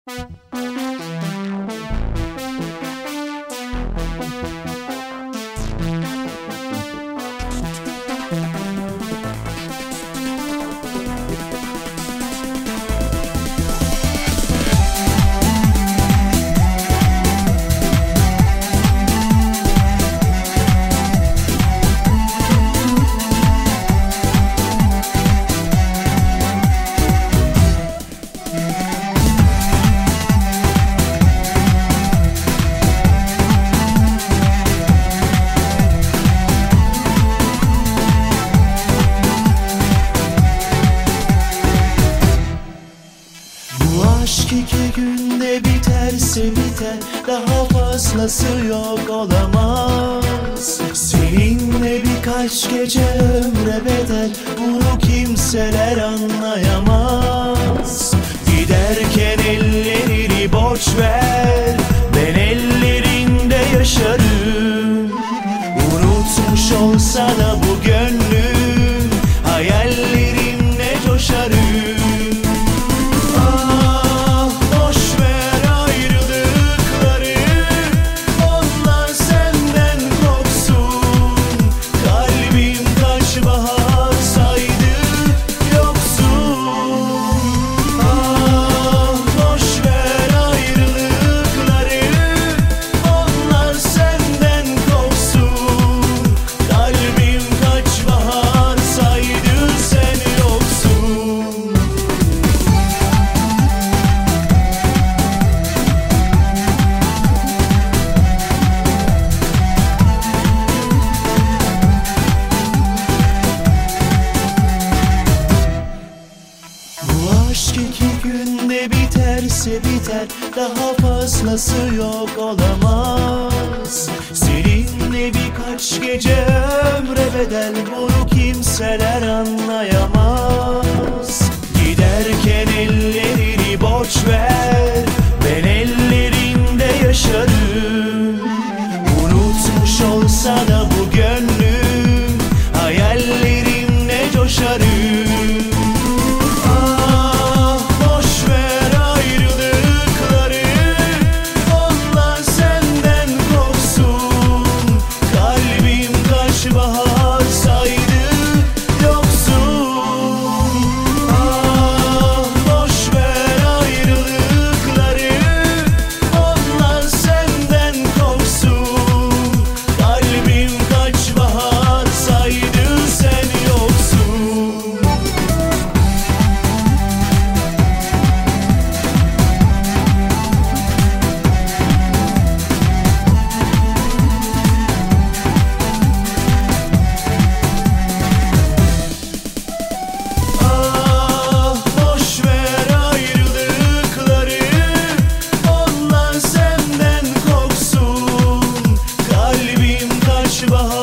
Aşk 2 günde biterse biter, daha fazlası yok olamaz. Seninle birkaç gece ömre bedel, bunu kimseler anlayamaz. Giderken ellerini boş ver, ben ellerinde yaşarım. Unutmuş olsa da bu gönlüm, hayallerimle coşarım. Aşk 2 günde biterse biter, daha fazlası yok olamaz. Seninle birkaç gece ömre bedel, bunu kimseler anlayamaz. Giderken ellerini boş ver, ben ellerinde yaşarım. Unutmuş olsa da bu gönlüm, hayallerimle coşarım. Bahar